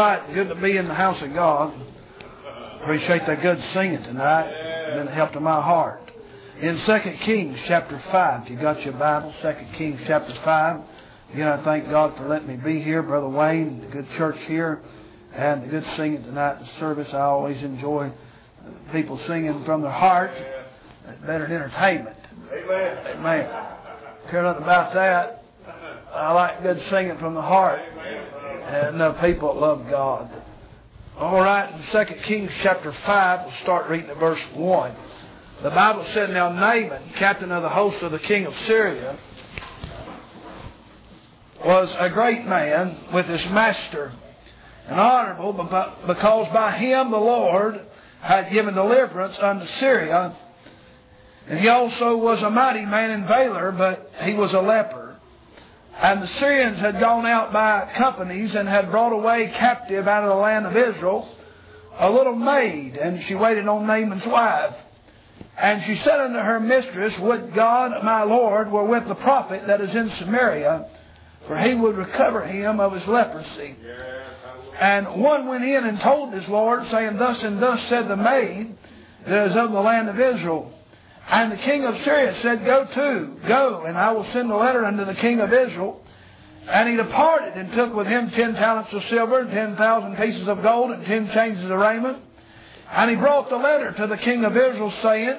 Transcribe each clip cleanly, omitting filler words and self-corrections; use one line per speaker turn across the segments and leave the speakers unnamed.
right. Good to be in the house of God. Appreciate that good singing tonight. It's been a help to my heart. In 2 Kings chapter 5, if you got your Bible, 2 Kings chapter 5. Again, I thank God for letting me be here. Brother Wayne, the good church here, and the good singing tonight in the service. I always enjoy people singing from their heart. It's better than entertainment. Amen. Amen. Care nothing about that. I like good singing from the heart. And people that love God. All right, in 2 Kings chapter 5, we'll start reading at verse 1. The Bible said, Now Naaman, captain of the host of the king of Syria, was a great man with his master, and honorable, because by him the Lord had given deliverance unto Syria. And he also was a mighty man in valor, but he was a leper. And the Syrians had gone out by companies and had brought away captive out of the land of Israel a little maid, and she waited on Naaman's wife. And she said unto her mistress, Would God my Lord were with the prophet that is in Samaria, for he would recover him of his leprosy. And one went in and told his Lord, saying, Thus and thus said the maid that is of the land of Israel. And the king of Syria said, Go, and I will send a letter unto the king of Israel. And he departed, and took with him 10 talents of silver, and 10,000 pieces of gold, and 10 changes of raiment. And he brought the letter to the king of Israel, saying,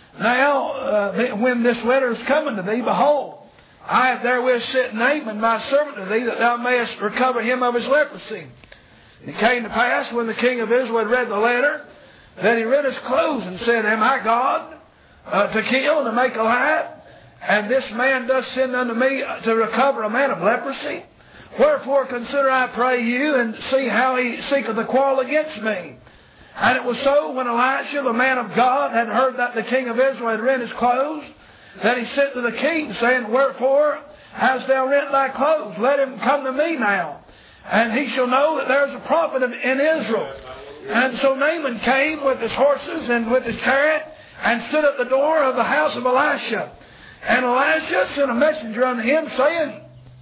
Now, when this letter is coming to thee, behold, I have therewith sent Naaman my servant to thee, that thou mayest recover him of his leprosy. And it came to pass, when the king of Israel had read the letter, that he rent his clothes, and said, Am I God to kill and to make alive? And this man doth send unto me to recover a man of leprosy? Wherefore consider, I pray you, and see how he seeketh a quarrel against me. And it was so, when Elisha, the man of God, had heard that the king of Israel had rent his clothes, that he sent to the king, saying, Wherefore hast thou rent thy clothes? Let him come to me now, and he shall know that there is a prophet in Israel. And so Naaman came with his horses and with his chariot, and stood at the door of the house of Elisha. And Elisha sent a messenger unto him, saying,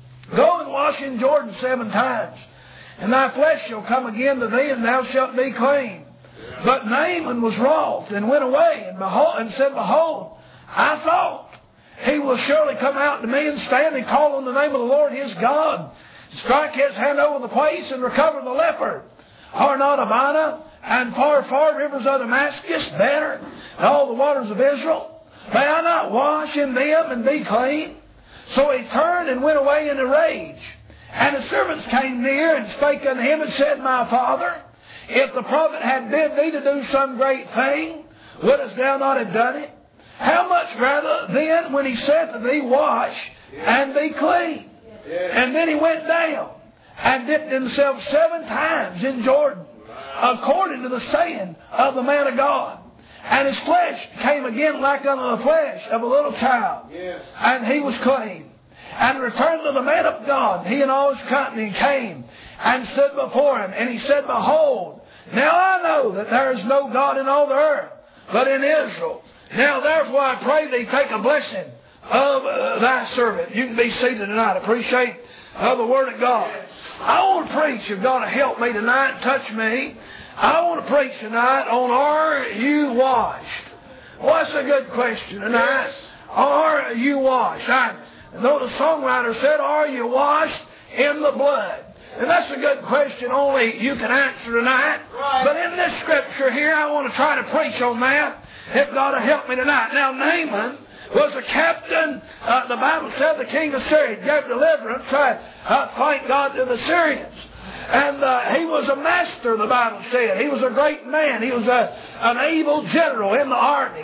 Go and wash in Jordan 7 times, and thy flesh shall come again to thee, and thou shalt be clean. But Naaman was wroth, and went away, and said, Behold, I thought he will surely come out to me, and stand and call on the name of the Lord his God, strike his hand over the place, and recover the leper. Are not Abana and far rivers of Damascus better than all the waters of Israel? May I not wash in them and be clean? So he turned and went away in a rage. And the servants came near and spake unto him, and said, My father, if the prophet had bid thee to do some great thing, wouldst thou not have done it? How much rather then when he said to thee, Wash and be clean? And then he went down and dipped himself 7 times in Jordan, according to the saying of the man of God. And his flesh came again like unto the flesh of a little child. And he was clean. And returned to the man of God, he and all his company, came and stood before him. And he said, Behold, now I know that there is no God in all the earth, but in Israel. Now therefore I pray thee, take a blessing of thy servant. You can be seated tonight. Appreciate the Word of God. I want to preach, if God will help me tonight, touch me. I want to preach tonight on, Are you washed? Well, that's a good question tonight. Are you washed? I know the songwriter said, Are you washed in the blood? And that's a good question only you can answer tonight. But in this scripture here, I want to try to preach on that, if God will help me tonight. Now, Naaman was a captain. The Bible said the king of Syria gave deliverance, thank God, to the Syrians. And he was a master, the Bible said. He was a great man. He was an able general in the army.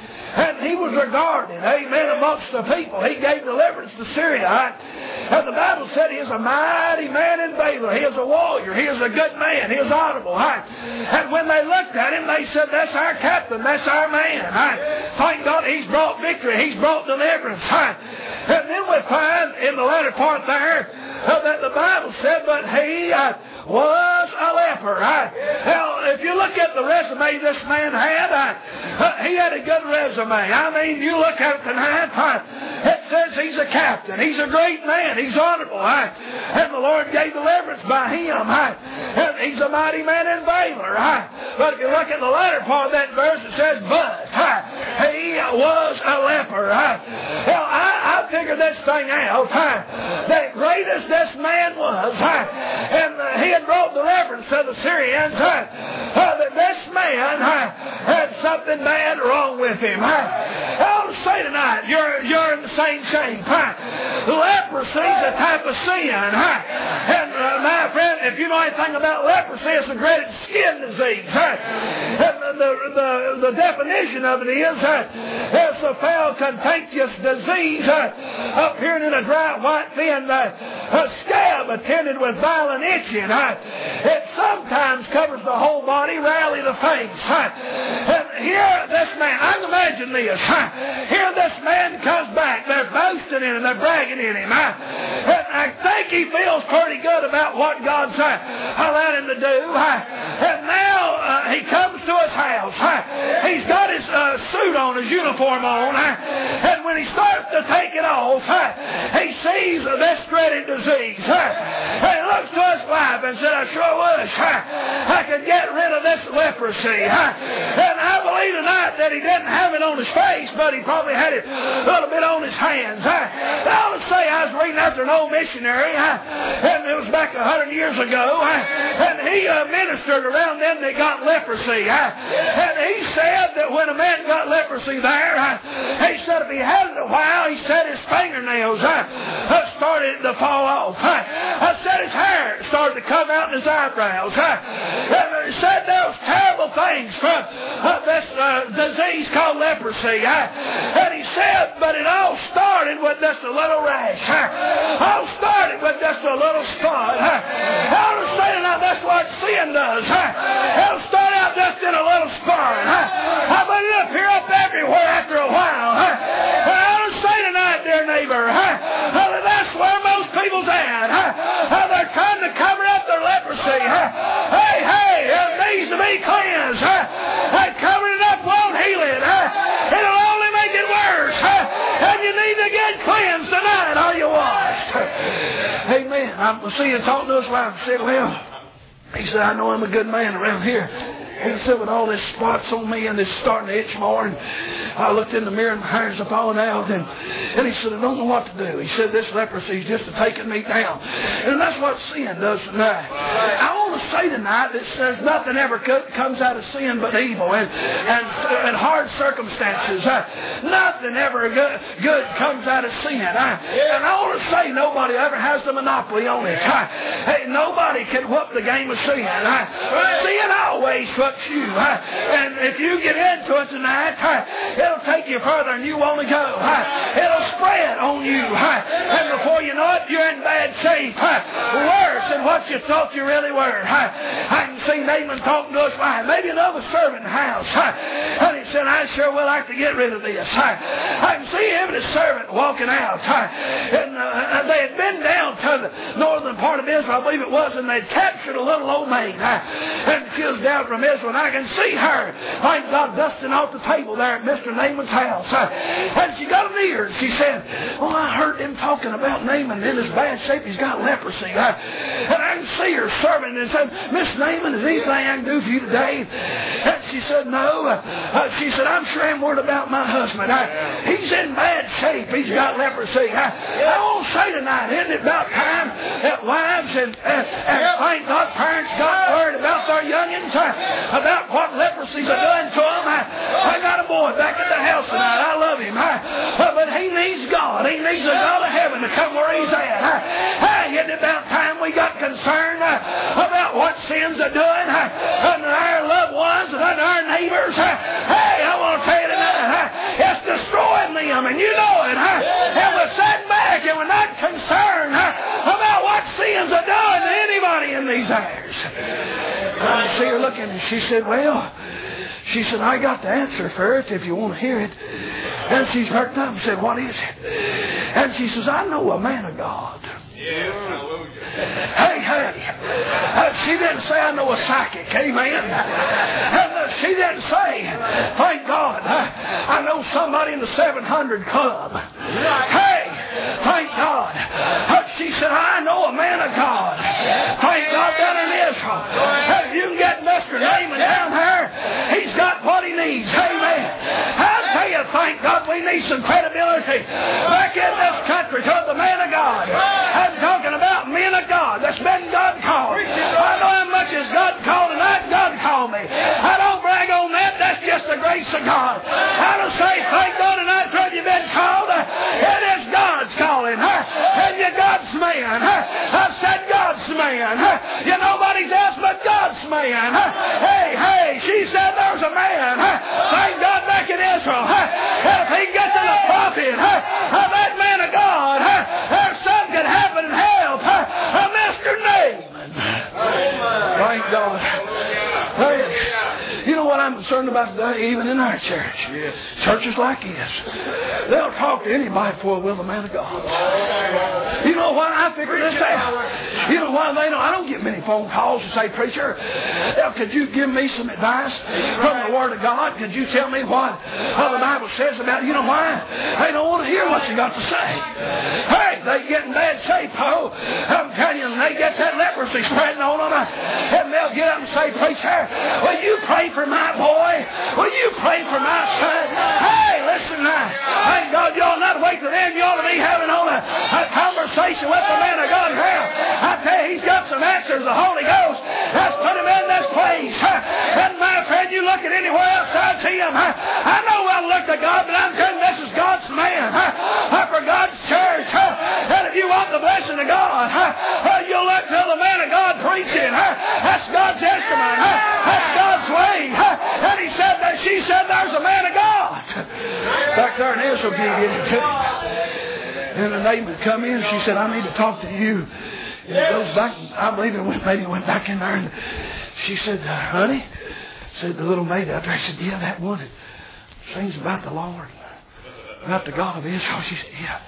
And he was regarded, amen, amongst the people. He gave deliverance to Syria. And the Bible said he is a mighty man in valor. He is a warrior. He is a good man. He is honorable. And when they looked at him, they said, That's our captain. That's our man. Thank God he's brought victory. He's brought deliverance. And then we find in the latter part there that the Bible said, But he was a leper. Now, if you look at the resume this man had, he had a good resume. I mean, you look at it tonight, It says he's a captain. He's a great man. He's honorable. And the Lord gave deliverance by him. And he's a mighty man in valor. But if you look at the latter part of that verse, it says, but he was a leper. Well, I figured this thing out. The greatest this man was, and he had brought deliverance to the Syrians, that this man had something bad wrong with him. I want to say tonight, you're in the same shape. Leprosy is a type of sin. And my friend, if you know anything about leprosy, it's a dreaded skin disease. The definition of it is it's a foul, contagious disease appearing in a dry, white, thin scab attended with violent itching. It sometimes covers the whole body, rarely the face. And here this man, I can imagine this. Here this man comes back. They're boasting in him. They're bragging in him. And I think he feels pretty good about what God's allowed him to do. And now he comes to his house. He's got his suit on, his uniform on. And when he starts to take it off, he sees this dreaded disease. And he looks to his wife and said, I sure wish I could get rid of this leprosy. And I believe tonight that he didn't have it on his face, but he probably had it a little bit on his hands. I would say I was reading after an old missionary, and it was back 100 years ago, and he ministered around them that got leprosy. And he said that when a man got leprosy there, he said if he had it a while, he said his fingernails started to fall off. I said his hair started to come out in his eyebrows. And he said those terrible things from this disease called leprosy. And he said, but it all started with just a little rash. All started with just a little spot. I want to say tonight, that's what sin does. It'll start out just in a little spot. But it'll appear up everywhere after a while. I want to say tonight, dear neighbor, that's where most people's at. They're trying to cover up their leprosy. Hey, it needs to be cleansed. Covering it up won't heal it. It'll only make it worse. And you need to get cleansed tonight. Are you washed? Amen. I'm seeing you talking to us like I said, well, he said, I know I'm a good man around here. He said, with all this spots on me and this starting to itch more, and I looked in the mirror and my hair's falling out, and he said, I don't know what to do. He said, this leprosy is just taking me down. And that's what sin does tonight. I want to say tonight that says nothing ever comes out of sin but evil and hard circumstances. Nothing ever good comes out of sin. And I want to say nobody ever has the monopoly on it. Hey, nobody can whoop the game of sin. Sin always whoops you. And if you get into it tonight, it'll take you further than you want to go. It'll spread on you. And before you know it, you're in bad shape. Worse than what you thought you really were. I can see Naaman talking to us like maybe another servant in the house. And he said, I sure would like to get rid of this. I can see him and his servant walking out. And they had been down to the northern part of Israel, I believe it was, and they'd captured a little old maid. And she was down from Israel, and I can see her, thank God, dusting off the table there at Mr. Naaman's house. And she got near, and she said, well, I heard them talking about Naaman in his bad shape. He's got leprosy. And I can see her servant and said, Miss Naaman, is anything I can do for you today? And she said, no. She said, I'm sure I'm worried about my husband. He's in bad shape. He's got leprosy. I won't say tonight, isn't it about time that wives and thank God parents got worried about their youngins, about what leprosies are doing to them. I got a boy back at the house tonight. I love him. But he needs God. He needs the God of heaven to come where he's at. Isn't it about time we got concerned about what sins are doing and our loved ones and our neighbors? Hey, I want to tell you tonight, it's destroying them, and you know it. And we're sitting back and we're not concerned about what sins are doing to anybody in these hours. I see her looking, and she said, well, she said, I got the answer for it if you want to hear it. And she's perked up and said, what is it? And she says, I know a man of God. Hey. She didn't say I know a psychic. Amen. And she didn't say, thank God, I know somebody in the 700 Club. Hey, thank God. She said, I know a man of God. Thank God down in Israel. If you can get Mr. Naaman down there, he's got what he needs. Amen. I'll tell you, thank God, we need some credibility back in this country to the man of God. I'm talking about men of God that's been God called. I know how much is God called and not God called me. I don't brag on that. That's just the grace of God. I don't say, thank God, and not because you've been called. It is God's calling. And you're God's man. I've said God's man. You're nobody's else but God's man. Hey, she said there's a man. Thank God back in Israel. If he gets to the prophet, that man of God, there's something could happen and help Mr. Naaman. Thank God. You know what I'm concerned about today, even in our church? Yes. Churches like this. They'll talk to anybody before will the man of God. You know why I figured this out? You know why they don't? I don't get many phone calls to say, preacher, could you give me some advice from the Word of God? Could you tell me what the Bible says about it? You know why? They don't want to hear what you got to say. Hey, they get in bad shape, Poe. I'm telling you, they get that leprosy spreading on them, and they'll get up and say, preacher, will you pray for my boy? Will you pray for my son? Hey, listen now. Thank God you ought not wait till then. You ought to be having on a conversation with the man of God now. I tell you, he's got some answers. The Holy Ghost has put him in this place. And my friend, you look at anywhere else, I see him. I know well look to God, but I'm telling you, this is God's man for God's church. And if you want the blessing of God, you'll look till the man of God preaching. That's God's instrument. That's God's way. And he said that she said there's a man of God. Back there in Israel gave in to him. And the neighbor would come in, she said, I need to talk to you. And he goes back, I believe it went back in there, and she said, honey, said the little maid out there, I said, yeah, that one that sings about the Lord, about the God of Israel. She said, yeah.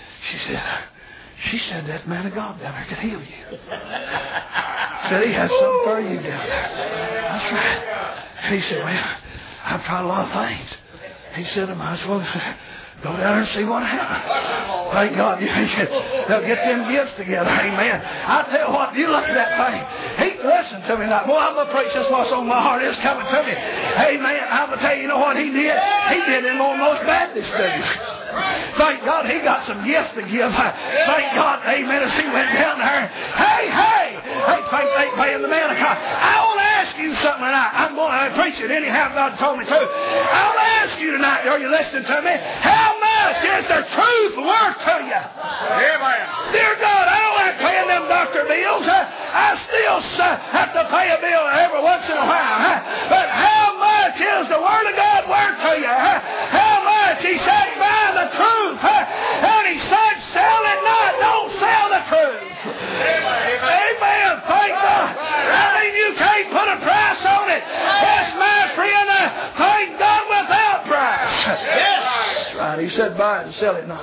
She said that man of God down there could heal you. Said he has something for you down there. That's right. He said, well, I've tried a lot of things. He said, I might as well go down there and see what happens. Thank God. They'll get them gifts together. Amen. I tell you what, you look at that thing. Listen to me now. Boy, I'm going to preach this what's on my heart is coming to me. Amen. I'm going to tell you, you know what he did? He did it on most Baptists do. Thank God he got some gifts to give. Thank God, amen, as he went down there. Hey, thank they paying the man of God. I want to ask you something tonight. I'm going to preach it anyhow God told me to. I want to ask you tonight, are you listening to me? How much is the truth worth to you? Amen. Dear God, I don't like paying them doctor bills. I still have to pay a bill every once in a while. But how much is the Word of God worth to you? How much? He said, buy the truth. And he said, sell it not. Don't sell the truth. Amen. Thank God. I mean, you can't put a price on it. Yes, my friend. Thank God without price. Yes. That's right. He said, buy it and sell it not.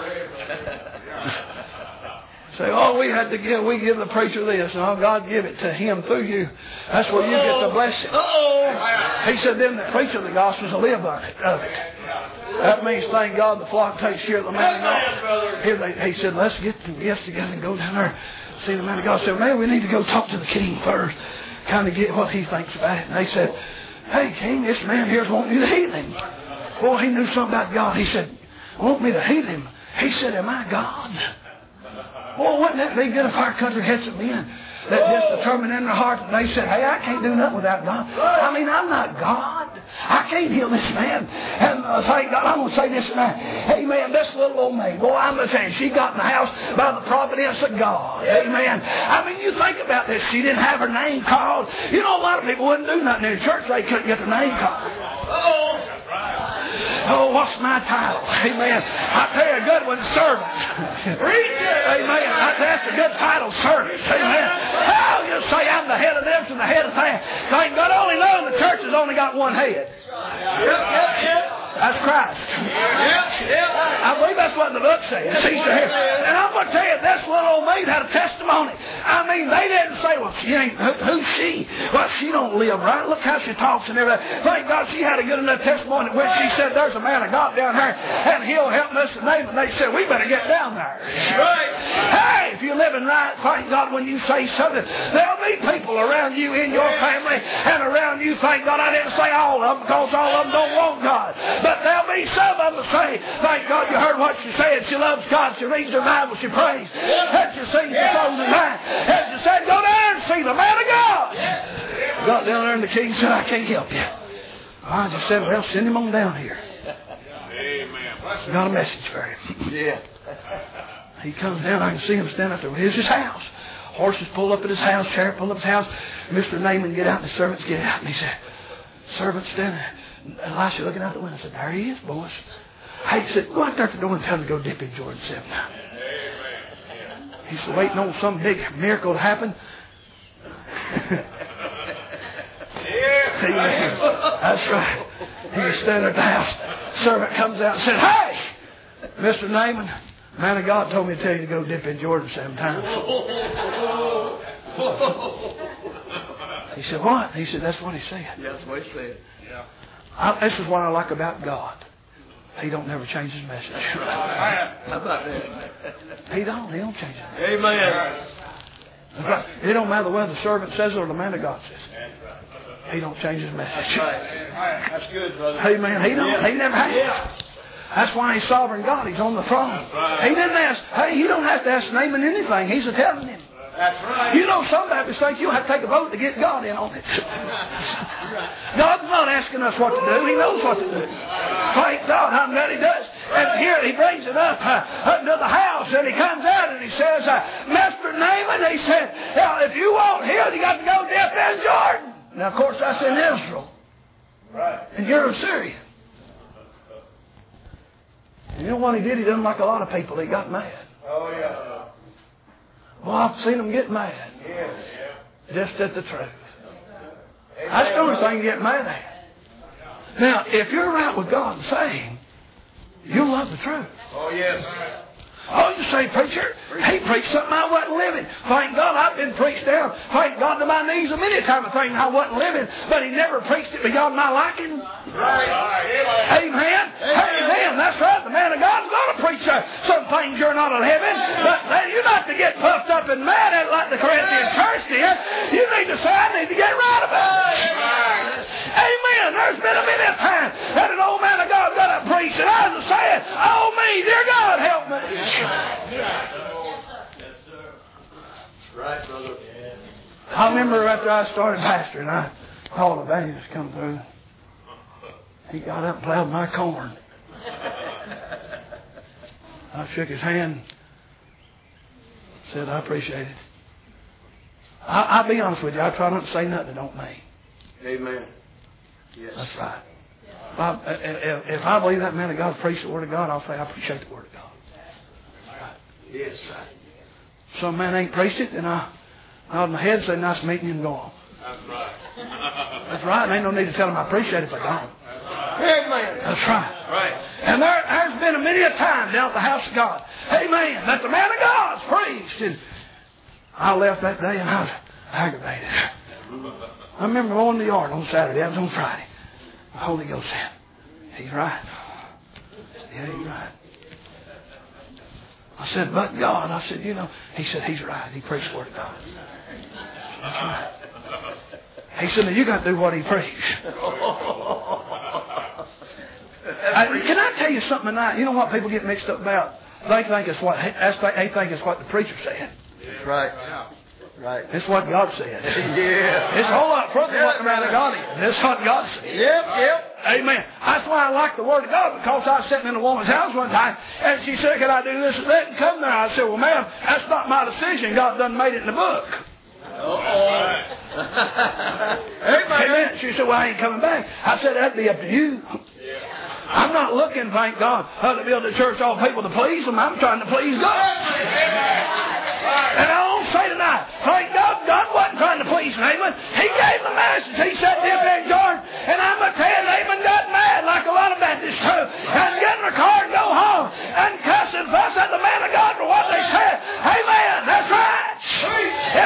Say, we give the preacher this, and God give it to him through you. That's where you get the blessing. He said, them that preach of the gospel will live of it. That means, thank God, the flock takes care of the man of God. He said, let's get the gifts together and go down there. See the man of God. Said, man, we need to go talk to the king first. Kind of get what he thinks about it. And they said, hey, king, this man here's wanting you to heal him. Boy, he knew something about God. He said, want me to heal him? He said, am I God? Boy, wouldn't that be good if our country had some men that just determined in their heart that they said, hey, I can't do nothing without God. I mean, I'm not God. I can't heal this man. And thank God, I'm going to say this now. Amen. This little old maid, boy, I'm going to tell you, she got in the house by the providence of God. Amen. I mean, you think about this. She didn't have her name called. You know, a lot of people wouldn't do nothing in the church. They couldn't get their name called. Oh, what's my title? Amen. I tell you, a good one, servant. Amen. That's a good title, servant. Amen. Oh, you say I'm the head of this and the head of that. Thank God, only knowing the church has only got one head. That's Christ. I believe that's what the book says. And I'm going to tell you, this little old maid had a testimony. I mean, they didn't say, well, she ain't, who's she? Well, she don't live right. Look how she talks and everything. Thank God she had a good enough testimony when she said, there's a man of God down there, and he'll help us. And they said, we better get down there. Right. Hey, if you're living right, thank God when you say something, there'll be people around you in your family and around you. Thank God I didn't say all of them, because all of them don't want God. But there'll be some of them say, thank God you heard what she said. She loves God. She reads her Bible. She prays. And she sings the songs of mine. And she said, go down and see the man of God. Got down there and the king said, I can't help you. I just said, well, send him on down here. Amen. Got a message for him. Yeah. He comes down. I can see him stand up there. Here's his house. Horses pull up at his house. Chariot pull up at his house. Mr. Naaman get out and the servants get out. And he said, servants standing there. Elisha looking out the window said, there he is, boys. He said, go out there at the door and tell him to go dip in Jordan 7 times. He's waiting on some big miracle to happen. Amen. That's right. He was standing at the house. Servant comes out and said, hey, Mr. Naaman, man of God told me to tell you to go dip in Jordan 7 times. He said, what? He said, that's what he said. Yeah, that's what he said. Yeah. This is what I like about God. He don't never change his message. How about that? He don't change it. Amen. Right. It don't matter whether the servant says it or the man of God says it. He don't change his message. That's right. That's good, brother. Amen. He don't. He never has. That's why he's sovereign God. He's on the throne. He didn't ask. Hey, he don't have to ask Naaman anything. He's telling him. That's right. You know, some Baptists think you have to take a vote to get God in on it. God's not asking us what to do. He knows what to do. Thank God, I'm glad he does. And here he brings it up to the house, and he comes out and he says, Master Naaman, he said, if you want healed, you got to go dip in Jordan. Now, of course, that's in Israel. Right. And you're in Syria. And you know what he did? He done like a lot of people. He got mad. Oh, yeah. Well, I've seen them get mad. Just at the truth. That's the only thing you get mad at. Now, if you're right with God and saying, you'll love the truth. Oh, yes. Oh, you say, preacher, he preached something I wasn't living. Thank God I've been preached down. Thank God to my knees a many times thinking I wasn't living, but he never preached it beyond my liking. Right. Amen. Amen. That's right. The man of God's going to preach some things you're not living, but you're not to get puffed up and mad at it like the Corinthian church did. You need to say, I need to get right about it. Amen. There's been a many times that an old man of God got up preaching. I was saying, oh me, dear God, help me. Right, brother. I remember after I started pastoring, I called an evangelist come through. He got up and plowed my corn. I shook his hand. Said, I appreciate it. I'll be honest with you. I try not to say nothing that don't mean. Amen. Yes. That's right. If I believe that man of God preached the Word of God, I'll say I appreciate the Word of God. Right. Yes. Right. Some man ain't preached it, and I nod my head and say, nice meeting you, and go on. That's right. That's right. And ain't no need to tell him I appreciate it if I don't. Amen. That's right. Right. And there's been many a time down at the house of God. Amen. That the man of God's preached. And I left that day and I was aggravated. I remember going to the yard on Saturday. That was on Friday. The Holy Ghost said, he's right. Yeah, he's right. I said, but God. I said, you know. He said, he's right. He preached the Word of God. That's right. He said, now you got to do what he preached. Can I tell you something tonight? You know what people get mixed up about? They think it's what the preacher said. Right. Right. It's what God said. Yeah. It's a whole lot further than what the man of God is. It's what God said. Yep. Amen. That's why I like the Word of God, because I was sitting in a woman's house one time, and she said, can I do this and that and come there? I said, well, ma'am, that's not my decision. God done made it in the book. Amen. She said, well, I ain't coming back. I said, that'd be up to you. I'm not looking, thank God, to build a church all people to please them. I'm trying to please God. And I won't say tonight, thank God, God wasn't trying to please Naaman. He gave the message. He said, dip in Jordan. And I'm going to tell you, Naaman got mad like a lot of Baptists do. And get in the car and go home and cuss and fuss at the man of God for what they said. Amen. That's right.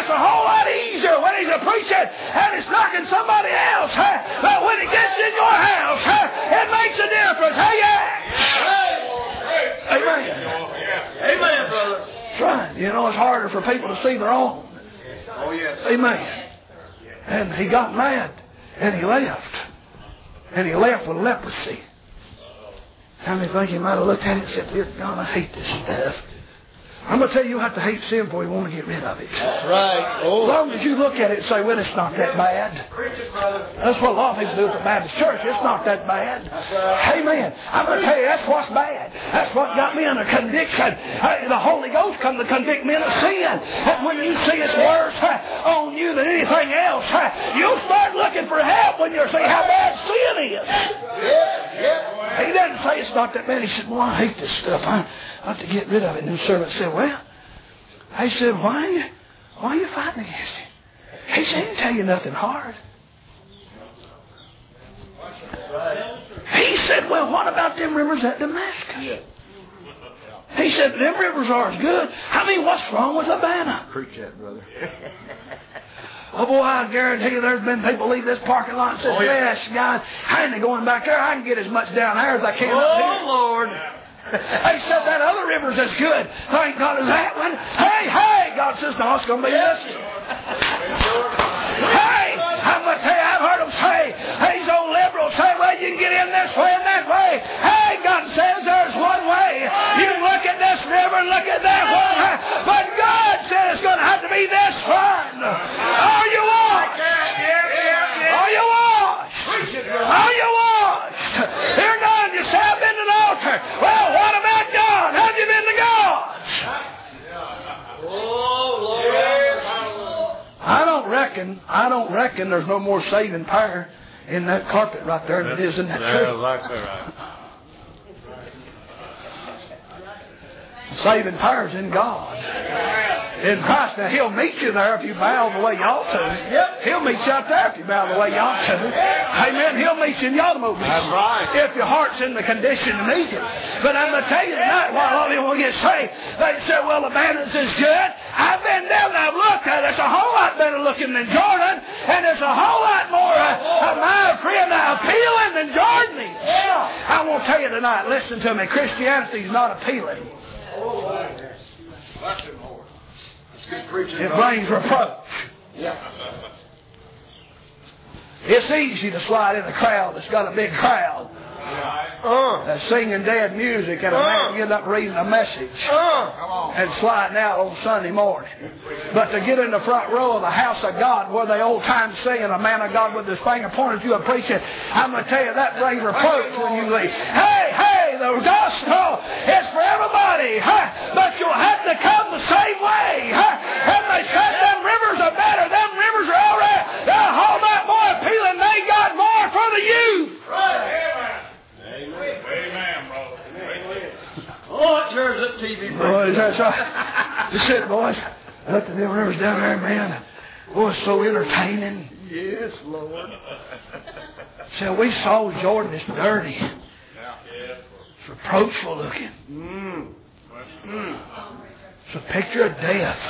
You know, it's harder for people to see their own.
Oh, yes.
Amen. And he got mad. And he left. And he left with leprosy. How many think he might have looked at it and said, "Dear God, I hate this stuff"? I'm going to tell you, you have to hate sin before you want to get rid of it.
That's right.
As long as you look at it and say, "Well, it's not that bad." That's what a lot of people do at the Baptist church. It's not that bad. Amen. I'm going to tell you, that's what's bad. That's what got me under conviction. The Holy Ghost come to convict me of sin. And when you see it's worse on you than anything else, you'll start looking for help when you see how bad sin is. He doesn't say it's not that bad. He said, "Well, I hate this stuff. I have to get rid of it." And the servant said, "Well," he said, why are you fighting against it?" He said, "He didn't tell you nothing hard." He said, "Well, what about them rivers at Damascus?" He said, "Them rivers are as good." I mean, what's wrong with Havana?
Preach that, brother.
Oh, boy, I guarantee you there's been people leave this parking lot and say, "Yes, guys, I ain't going back there. I can get as much down there as I can up here."
Oh, Lord.
They said that other river's as good. Thank God is that one. Hey, God says, "No, it's going to be this." Hey, I'm going to tell you, I've heard them say, these old liberals say, "Well, you can get in this way and that way." Hey, God says there's one way. You can look at this river and look at that one. But God said it's going to have to be this one. Are you washed? Are you washed? Are you washed? You're done. You say, "I've been to the altar." Well, what about God? Have you been to God? I don't reckon there's no more saving power in that carpet right there than it is in that tree. Saving power's in God. In Christ. Now, He'll meet you there if you bow the way you ought to. He'll meet you out there if you bow the way you ought to. Amen. He'll meet you in the automobile.
That's right.
If your heart's in the condition to meet Him. But I'm going to tell you tonight, while a lot of people will get saved, they say, "Well, the Baptist is good." I've been down and I've looked at it. It's a whole lot better looking than Jordan. And it's a whole lot more appealing than Jordan is. I want to tell you tonight, listen to me, Christianity is not appealing. It brings reproach. It's easy to slide in a crowd that's got a big crowd. That's singing dead music and a man getting up reading a message and sliding out on Sunday morning. But to get in the front row of the house of God where they old time singing, a man of God with his finger pointed to a preacher, I'm going to tell you that brings reproach when you leave. Hey, the gospel is for everybody, but you'll have to come the same way. And they said them rivers are better. Them rivers are all right. They're a whole lot more appealing. They got more for the youth.
Amen, brother. Oh, it sure is a TV.
Boys, that's right. Just sit, boys. Look at them rivers down there, man. Boy, it's so entertaining.
Yes, Lord.
So we saw Jordan is dirty. It's reproachful looking. It's a picture of death.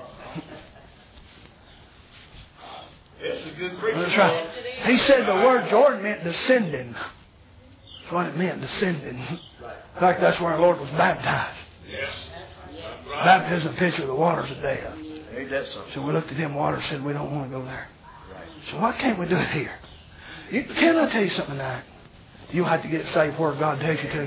It's a good preacher.
That's right. He said the word Jordan meant descending. That's what it meant, descending. In fact, that's where our Lord was baptized.
Yes.
Baptism is a picture of the waters of death.
Ain't that something?
So we looked at them waters and said, we don't want to go there. So why can't we do it here? Can I tell you something tonight? You have to get saved where God tells you to.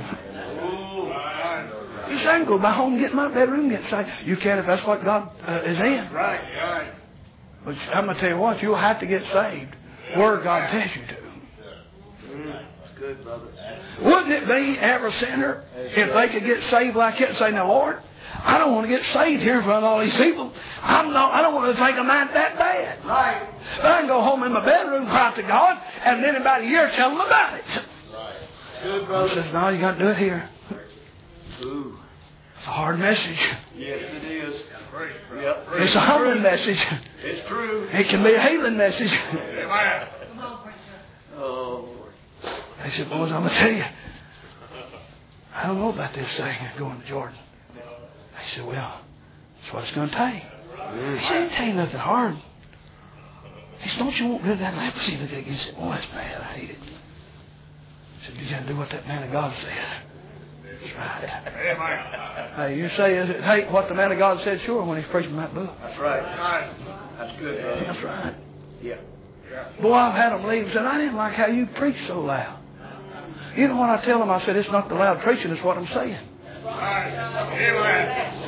You say, I can go back home and get in my bedroom and get saved. You can if that's what God is in.
Right.
But I'm going to tell you what, you'll have to get saved where God tells you to.
That's good, brother.
Wouldn't it be every sinner if they could get saved like that and say, "Now, Lord, I don't want to get saved here in front of all these people. I don't want to think I'm not that bad.
Right.
But I can go home in my bedroom, cry to God, and then in about a year tell them about it."
Right. Good, brother.
He says, "No, you got to do it here."
Ooh.
It's a hard message.
Yes, it is. Yep.
It's a humbling message.
It's true.
It can be a healing message.
Amen. Oh.
He said, "Boys, I'm going to tell you, I don't know about this thing of going to Jordan." He said, "Well, that's what it's going to take." He said, "He ain't tell you nothing hard." He said, "Don't you want rid of that leprosy?" Look at it. He said, "Boy, that's bad. I hate it." He said, "You got to do what that man of God said." That's right. Hey, you say, is it hate what the man of God said? Sure, when he's preaching that book.
That's right. That's good.
That's right.
Yeah.
Boy, I've had them leave and said, I didn't like how you preach so loud. You know what I tell them? I said, it's not the loud preaching, it's what I'm saying.
Amen.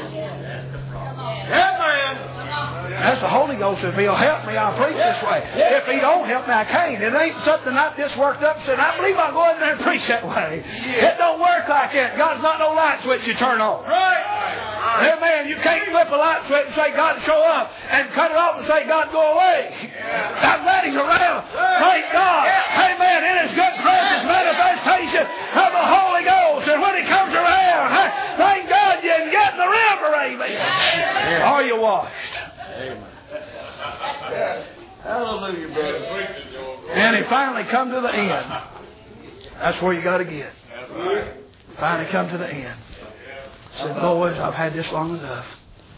Amen.
That's the Holy Ghost. If He'll help me, I'll preach this way. If He don't help me, I can't. It ain't something I just worked up and said, I believe I'll go in there and preach that way. It don't work like that. God's not no light switch you turn on.
Right.
Amen. You can't flip a light switch and say, God, show up, and cut it off and say, God, go away. I'm glad He's around. Thank God. Amen. In His good presence, manifestation of the Holy Ghost. And when He comes around, thank God you can get in the river. Amen. Are you washed?
Amen. Hallelujah, brother.
And He finally come to the end. That's where you got to get. Finally come to the end. Said, boys, I've had this long enough.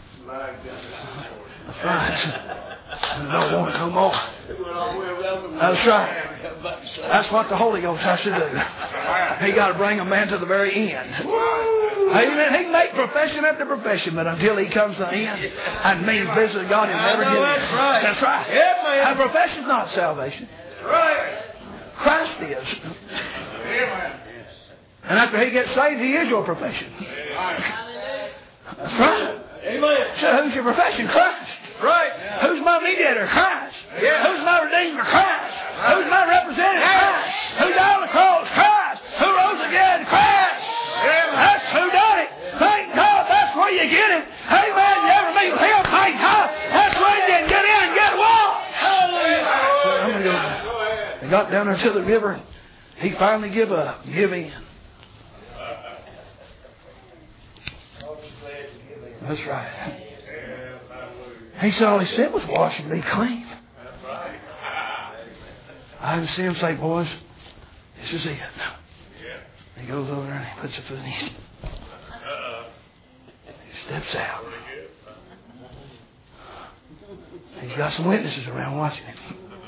That's right. I don't want no more. That's right. That's what the Holy Ghost has to do. He got to bring a man to the very end. Amen. He can make profession after profession, but until he comes to the end and means business with God, he'll never get it. That's right. And profession's not salvation. Christ is. And after he gets saved, he is your profession. That's right.
Amen.
So who's your profession? Christ.
Right.
Who's my mediator? Christ.
Yeah.
Who's my redeemer? Christ. Who's my representative? Christ. Who died on the cross? Christ. Who rose again? Christ. That's who done it. Thank God that's where you get it. Amen. You ever meet Him? Thank God. That's where you can get in and get washed. Hallelujah. They got down there to the river. He finally give up. Give in. That's right. He said all he said was wash and be clean. I didn't see him say, boys, this is it. He goes over there and he puts a foot in his. He steps out. He's got some witnesses around watching him.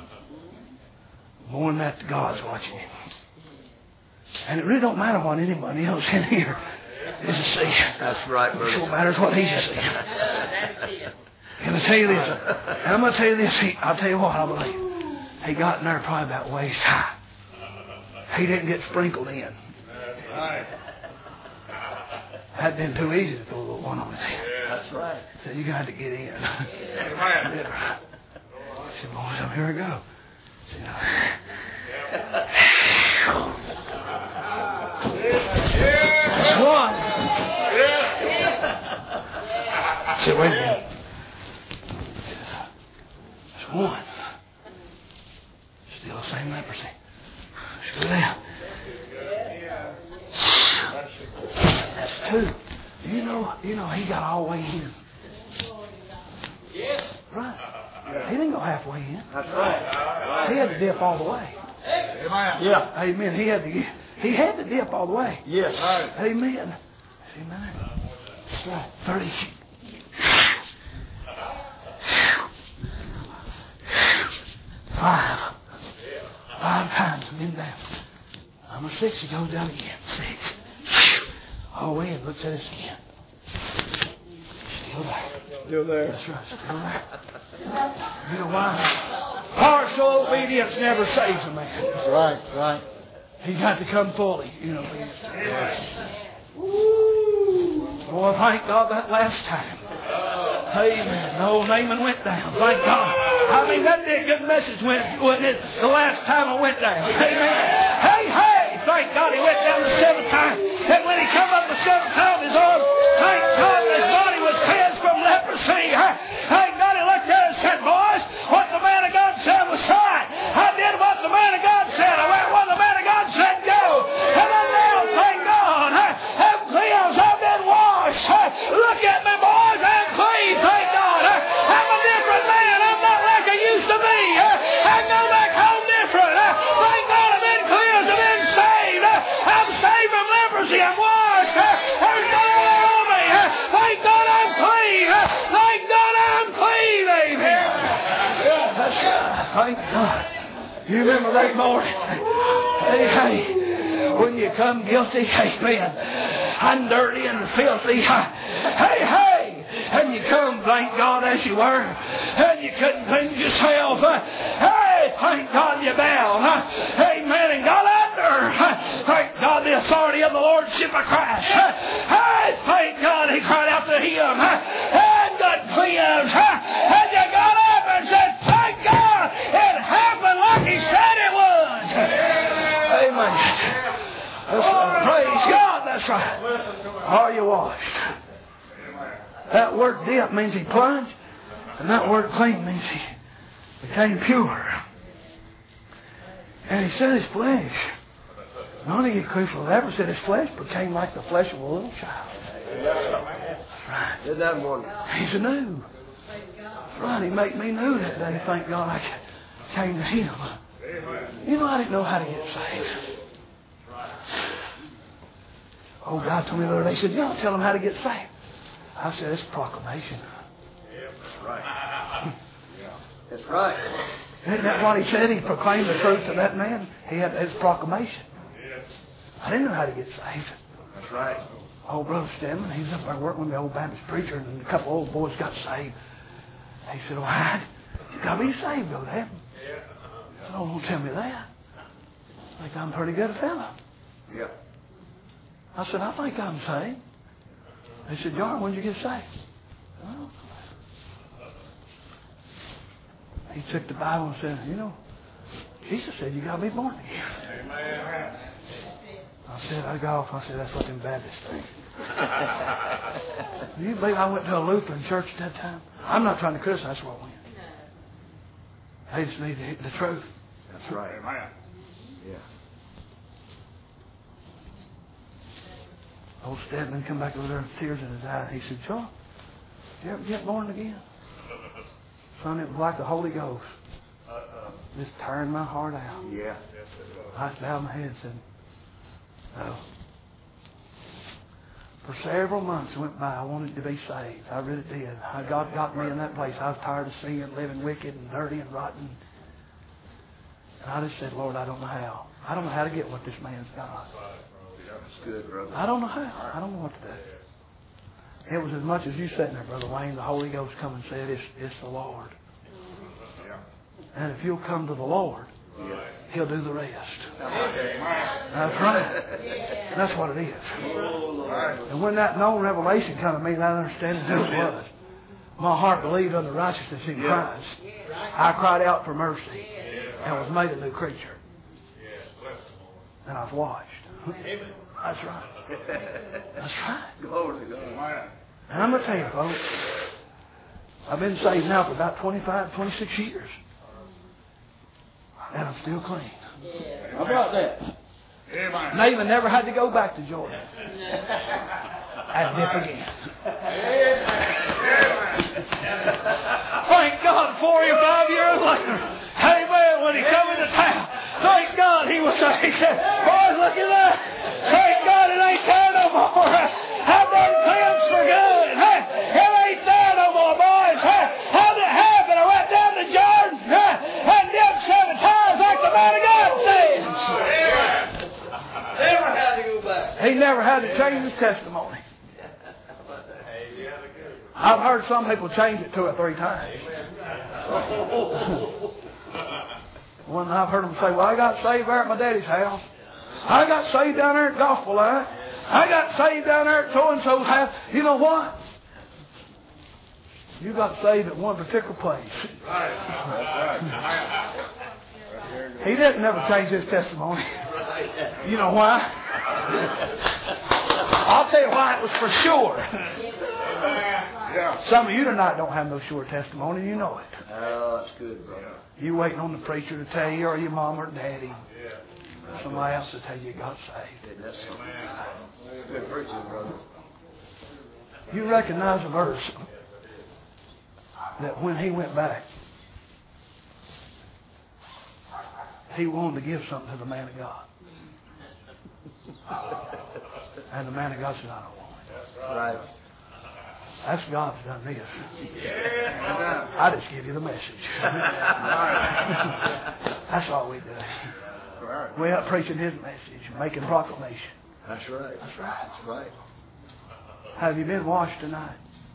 More than that, God's watching him. And it really don't matter what anybody else in here is a see.
That's right, brother.
It sure matters what he's a see. Can I tell you this? And I'm going to tell you this. I'll tell you what I believe. He got in there probably about waist high. He didn't get sprinkled in. That'd been too easy to throw a little one on his head.
That's right.
So you got to get in. I said, boys, here we go. That's one. I said, wait a minute. That's one. Still the same leprosy. Screw that. That's two. You know, he got all the way in.
Yes.
Right. He didn't go halfway in.
That's right.
He had to dip all the way.
Amen. Yeah.
Amen. He had to dip all the way.
Yes. Right.
Amen. Amen. That's right. 30. Five times and then down. Number 6, he goes down again. 6. All the way and looks at us again. Still there.
Still there.
That's right. Still there. You know why? Partial obedience never saves a man.
Right. Right.
He got to come fully. You know. Boy, thank God that last time. Amen. The old Naaman went down. Thank God. I mean, that did a good message, wasn't it? The last time I went down. Amen. Hey! Thank God he went down the 7th time. And when he come up the 7th time, his arm, thank God his body was cleansed from leprosy. Thank God he looked there and said, boys, what the man of God said was right. I did what the man of God said. I went where the man of God said go. And I'm now, thank God, I'm cleansed. I've been washed. Look at me, boys. I'm clean. Thank God. I'm a different man. I'm not like I used to be. I go back home different. Thank God I've been cleansed. I've been saved. I'm saved from leprosy. I'm washed. There's nothing on me. Thank God I'm clean. Thank God I'm clean. Amen. That's right. Thank God. You remember that morning? Hey, when you come guilty, amen. and dirty and filthy. Hey, hey! And you come, thank God, as you were, and you couldn't cleanse yourself. Hey, thank God you bow. Amen. And got under. Thank God the authority of the Lordship of Christ. Hey, thank God He cried out to Him and got cleansed. And you got up and said, thank God it happened like He said it would. Amen. Praise God, that's right. Are you washed? That word dip means He plunged, and that word clean means He became pure. And He said His flesh, not only He crucified, ever said His flesh became like the flesh of a little child. That's right. He's anew. That's right. He made me new that day. Thank God I came to Him. You know, I didn't know how to get saved. Oh, God told me the other day, He said, you don't tell them how to get saved. I said, it's proclamation.
That's right. That's right.
Isn't that what He said? He proclaimed the truth to that man. He had his proclamation. I didn't know how to get saved.
That's right.
Old Brother Stedman, he was up there working with the old Baptist preacher, and a couple of old boys got saved. He said, well, you got to be saved, go to heaven. I said, oh, don't tell me that. I think I'm a pretty good fellow.
Yeah.
I said, I think I'm saved. They said, John, when did you get saved? Well, he took the Bible and said, you know, Jesus said you got to be born again. Amen. I said, I got off. I said, that's what them Baptists think. Do you believe I went to a Lutheran church at that time? I'm not trying to criticize where I went. They just need to hit the truth.
That's right. Amen. Yeah.
Old Stedman come back over there with tears in his eyes. He said, John, did you ever get born again? Son, it was like the Holy Ghost. Just tearing my heart out.
Yeah.
I bowed my head and said, no. For several months went by, I wanted to be saved. I really did. God got me in that place. I was tired of sin, living wicked and dirty and rotten. And I just said, Lord, I don't know how. I don't know how to get what this man's got.
That's good, brother.
I don't know how. I don't know what to do. It was as much as you sitting there, Brother Wayne, the Holy Ghost come and said, it's the Lord. And if you'll come to the Lord, He'll do the rest. That's right. That's what it is. And when that known revelation come to me, that understanding who it was, my heart believed unto righteousness in Christ. I cried out for mercy and was made a new creature. And I was washed. That's right. That's right.
Glory to God.
And I'm going to tell you, folks, I've been saved now for about 25, 26 years. And I'm still clean.
How about that?
Naaman never had to go back to Jordan and dip again. Thank God 45 years later. Amen. When he come into town, thank God he was saved. Boys, look at that. Thank God it ain't there no more. I've done cleansed for good. Hey, it ain't there no more, boys. Hey, how did it happen? I went down to Jordan and dipped 7 times like the man of God said.
Never had to go back.
He never had to change his testimony. I've heard some people change it 2 or 3 times. When I've heard them say, well, I got saved there at my daddy's house. I got saved down there at Gospel Line. I got saved down there at so-and-so's house. You know what? You got saved at one particular place. He didn't never change his testimony. You know why? I'll tell you why it was for sure. Some of you tonight don't have no sure testimony. You know it.
Oh, that's good, brother.
You waiting on the preacher to tell you, or your mom or daddy. Somebody else to tell you got saved.
That's something. Good preaching, brother.
You recognize a verse that when he went back, he wanted to give something to the man of God. And the man of God said, I don't want it.
Right.
That's God's done this. I just give you the message. That's all we do. We're out preaching His message, making proclamation.
That's right.
That's right.
That's right.
Have you been washed tonight?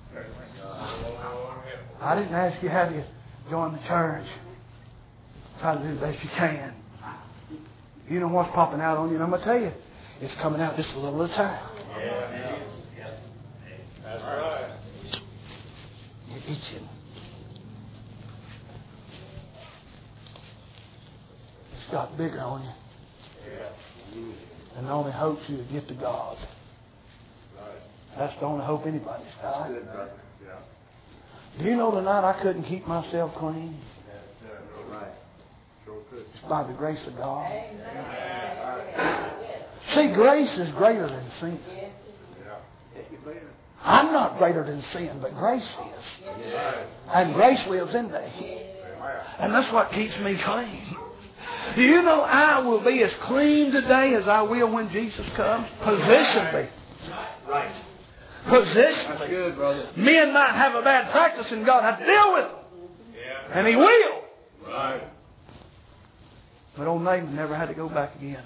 I didn't ask you, have you joined the church? Try to do the best you can. You know what's popping out on you, and I'm going to tell you, it's coming out just a little at a time.
That's right.
You're itching. It's got bigger on you. And the only hope's you to get to God. That's the only hope anybody's got. Do you know tonight I couldn't keep myself clean? It's by the grace of God. See, grace is greater than sin. I'm not greater than sin, but grace is. And grace lives in me. And that's what keeps me clean. Do you know I will be as clean today as I will when Jesus comes? Positionally.
Right.
Positionally.
That's good, brother.
Men might have a bad practice and God has to deal with them.
Yeah.
And He will.
Right.
But old Naaman never had to go back again.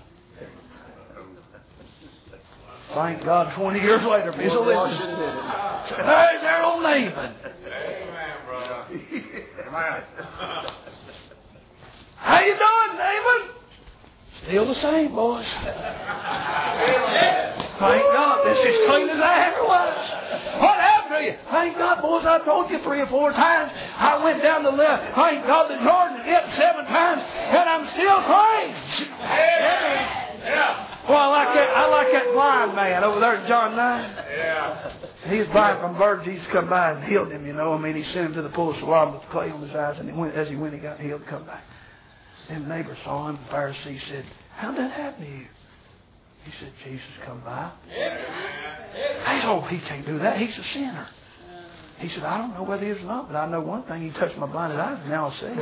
Thank God 20 years later, he's a living. There's their old Naaman.
Amen, brother. Amen.
How you doing, Naaman? Still the same, boys. Thank God, this is clean as I ever was. What happened to you? Thank God, boys, I told you 3 or 4 times. I went down the left. Thank God the Jordan hit 7 times, and I'm still clean.
Yeah.
Well, I like that blind man over there in John 9.
Yeah.
He was blind from birth. Jesus come by and healed him, you know. I mean, He sent him to the pool of Siloam with clay on his eyes, and as he went, he got healed, come back. And the neighbor saw him. The Pharisee said, "How did that happen to you?" He said, "Jesus come by." I said, "Oh, he can't do that. He's a sinner." He said, "I don't know whether he is or not, but I know one thing. He touched my blinded eyes, and now I see."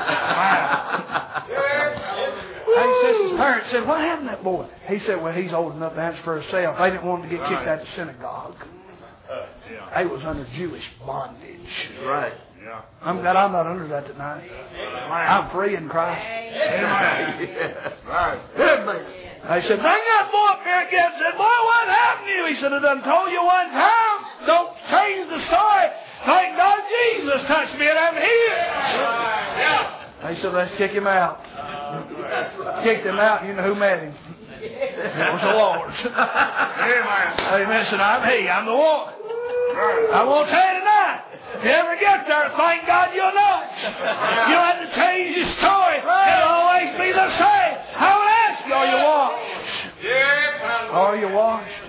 He says, his parents said, "What happened to that boy?" He said, "Well, he's old enough to answer for himself. They didn't want him to get kicked out of the synagogue. They was under Jewish bondage."
Right. Yeah.
I'm glad I'm not under that tonight. I'm free in Christ.
Right.
I said, "Bring that boy up here again." I said, "Boy, what happened to you?" He said, "I done told you one time. Don't change the story. Thank God Jesus touched me and I'm healed."
Yeah.
I said, "Let's kick him out." Kicked him out. You know who met him? It was the Lord. Amen. Said, "I'm He. I'm the one." I won't tell you tonight. If you ever get there, thank God you'll know it. You'll have to change your story. It'll always be the same. I will ask you, are you washed? Are you washed?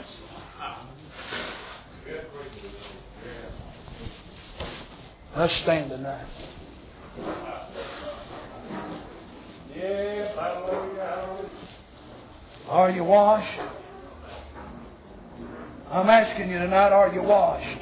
Let's stand tonight. Are you washed? I'm asking you tonight, are you washed?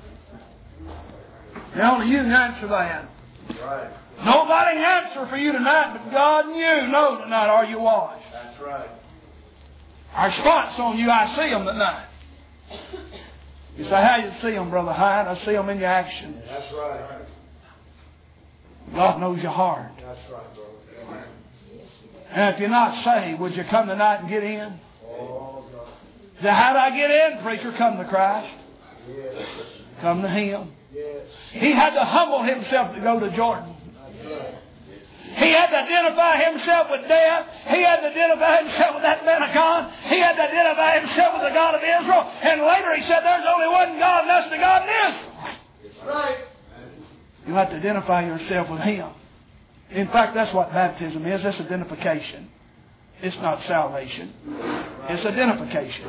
Now only you can answer that.
Right.
Nobody can answer for you tonight but God and you know tonight, are you washed?
That's right.
Our spots on you, I see them tonight. You say, how you see them, Brother Hyde? I see them in your actions.
That's right.
God knows your heart.
That's right, brother.
And if you're not saved, would you come tonight and get in?
Oh, God.
Say, how do I get in, preacher? Come to Christ.
Yes.
Come to Him.
Yes.
He had to humble himself to go to Jordan.
That's right.
He had to identify himself with death. He had to identify himself with that man of God. He had to identify himself with the God of Israel. And later he said, there's only one God, and that's the God of Israel.
That's right.
You have to identify yourself with Him. In fact, that's what baptism is. It's identification. It's not salvation. It's identification.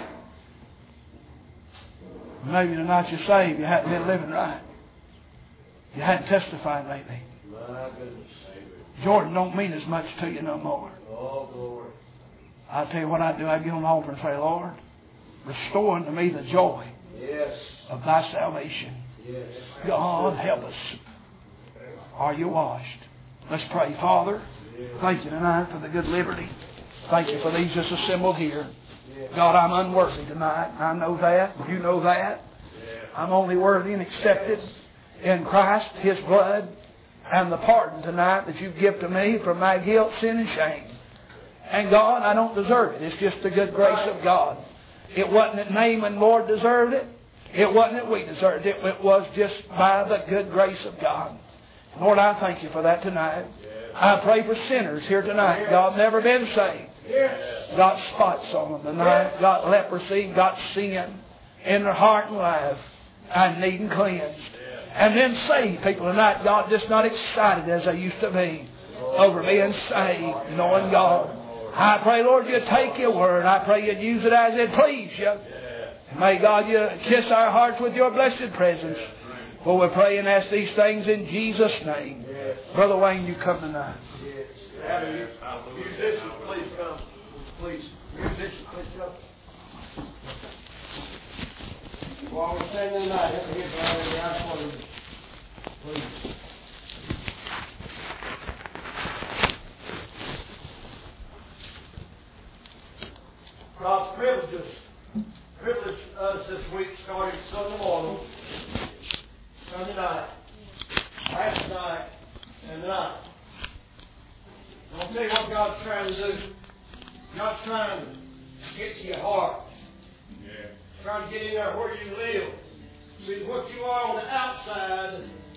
Maybe tonight you're saved. You haven't been living right. You hadn't testified lately.
My goodness.
Jordan don't mean as much to you no more.
Oh, glory.
I'll tell you what I do. I get on the altar and say, Lord, restore unto me the joy
Yes.
of Thy salvation.
Yes.
God, help us. Are you washed? Let's pray. Father, thank you tonight for the good liberty. Thank you for these just assembled here. God, I'm unworthy tonight. I know that. You know that. I'm only worthy and accepted in Christ, His blood, and the pardon tonight that you give to me for my guilt, sin, and shame. And God, I don't deserve it. It's just the good grace of God. It wasn't that Naaman, Lord, deserved it. It wasn't that we deserved it. It was just by the good grace of God. Lord, I thank you for that tonight. I pray for sinners here tonight. God, never been saved. Got spots on them tonight. Got leprosy, got sin in their heart and life, and needing cleansed. And then save people tonight, God, just not excited as they used to be over being saved, knowing God. I pray, Lord, you take your word. I pray you'd use it as it please you. May God, you kiss our hearts with your blessed presence. For we pray and ask these things in Jesus' name. Brother Wayne, you come tonight.
Musicians, please come. Please. Musicians, please come. While we're singing tonight, let me get down for you. Please. God's privileged us this week, starting Sunday morning, Sunday night, last night, and tonight. I'll tell you what God's trying to do. God's trying to get to your heart. Trying to get in there where you live. See, what you are on the outside